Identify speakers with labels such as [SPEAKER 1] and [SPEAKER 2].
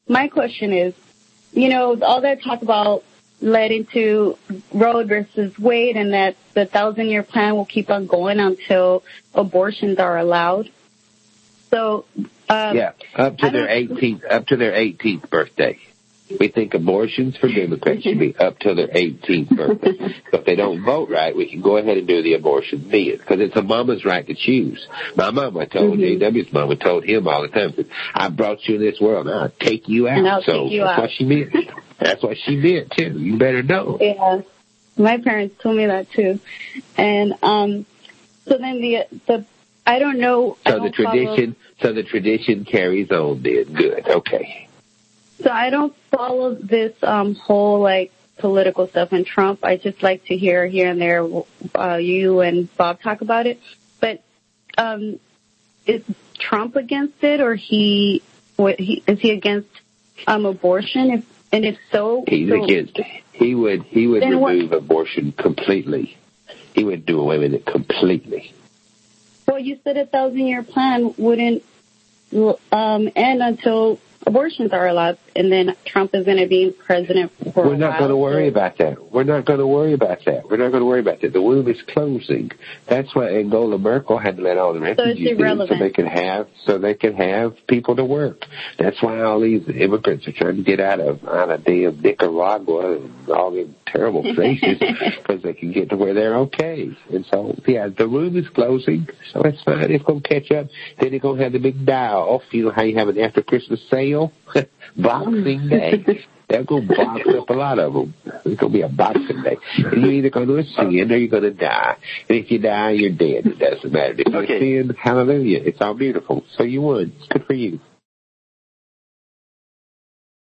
[SPEAKER 1] my question is, all that talk about led into Roe versus Wade, and that the 1,000-year plan will keep on going until abortions are allowed. So,
[SPEAKER 2] up to their 18th birthday. We think abortions for Democrats should be up to their 18th birthday. So if they don't vote right, we can go ahead and do the abortion then, because it's a mama's right to choose. My mama told A.W.'s mama told him all the time, I brought you in this world, now I'll take you out.
[SPEAKER 1] And I'll take you out.
[SPEAKER 2] What she meant. That's what she meant too. You better know.
[SPEAKER 1] Yeah, my parents told me that too. And so then the I don't know.
[SPEAKER 2] So the tradition carries on. Then good. Okay.
[SPEAKER 1] So I don't follow this whole political stuff in Trump. I just like to hear here and there you and Bob talk about it. But is Trump against it, or is he against abortion? If so,
[SPEAKER 2] he's against it. He would remove abortion completely. He would do away with it completely.
[SPEAKER 1] Well, you said a 1,000-year plan wouldn't end until abortions are allowed, and then Trump is going to be president for a while.
[SPEAKER 2] We're not going to worry about that. We're not going to worry about that. The womb is closing. That's why Angela Merkel had to let all the refugees in so they could have people to work. That's why all these immigrants are trying to get out of damn Nicaragua and all the terrible places because they can get to where they're okay. And so, the womb is closing, so it's fine. It's going to catch up. Then they're going to have the big die-off. You know how you have an after-Christmas sale? Boxing Day. They're going to box up a lot of them. It's going to be a Boxing Day. And you're either going to sin or you're going to die. And if you die, you're dead. It doesn't matter. If you sin, hallelujah. It's all beautiful. So you won. Good for you.